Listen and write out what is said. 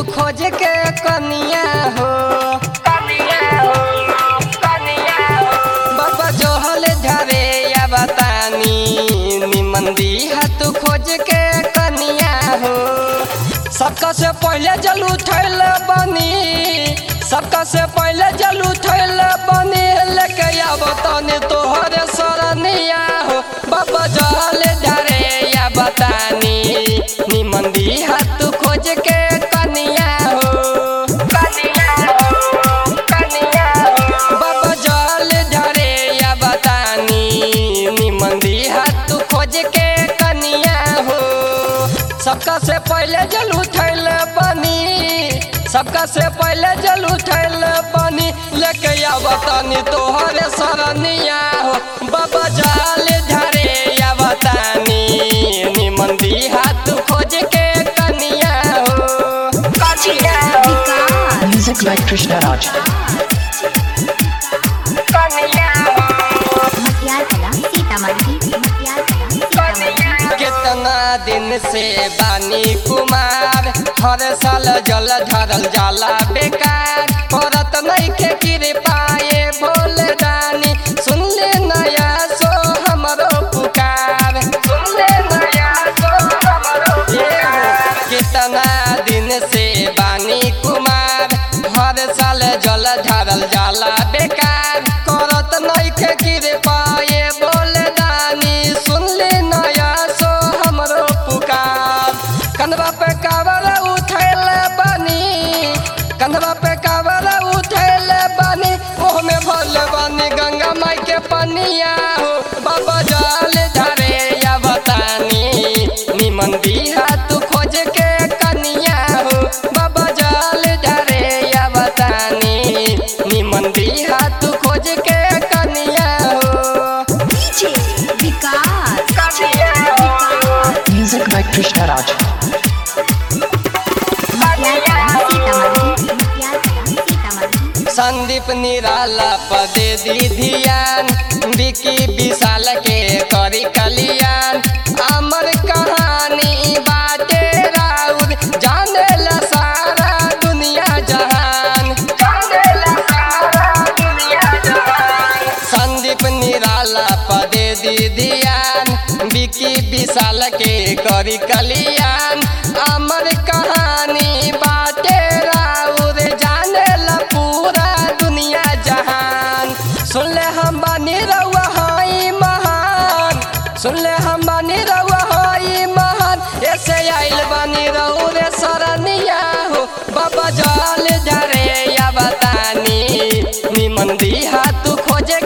खोज के कनिया हो बाबा जोहल धरे या बतानी निमन दिहा तू खोज के कनिया हो। सबका से पहले जल उठैल बनी सबका से पहले जल उठैल बनी लेके आवतनी तोहरे सरनिया हो बाबा जोहल धरे या बतानी निमन दिहा तू खोज के कनिया हो बाबा जल धरे या बतानी निमन दिहा तू खोज के कनिया हो। सबका से पहले जल उठैल बनी सबका से पहले जल उठैल बनी लेके आवतनी तोहरे सरनिया हो बाबा जल धरे या बतानी निमन दिहा तू खोज के कनिया हो। Music by Krishna Raj. कितना दिन से बानी कुमार हर साल जल धरल जाला बेकार औरत नहीं के कृपाए भोले दानी सुन ले नया सो हमरो पुकार सुन ले नया सो हमरो पुकार। कितना दिन से बानी कुमार हर साल जल धरल जाला बेकार औरत नहीं के कृपाए भोले दानी सुन ले नया सो हमरो पुकार। कंधवा पे कावर उठैल बनी कंधवा पे कावर उठैल बनी ओह में भल बनी गंगा माई के पनिया हो बाबा जल धरे या बतानी निमन दिहा तू खोज के कनिया हो बाबा जल धरे या बतानी निमन दिहा तू खोज के कनिया हो। Music by Krishna Raj. Sandeep निराला पदे दी ध्यान विकी विशाल के करी कल्याण अमर कहानी बाटे राउर जाने ला सारा दुनिया जहान संदीप निराला पदे दी ध्यान विकी विशाल के करी कल्याण अमर कहानी बाटे राउर जाने ला पूरा दुनिया जहान। सुन ले हम बानी रउआ हाई महान सुन ले हम बानी रउआ हाई महान ऐसे आइल बानी रउरे सरनिया हो बाबा जल धरे या बतानी निमन दिहा तू खोज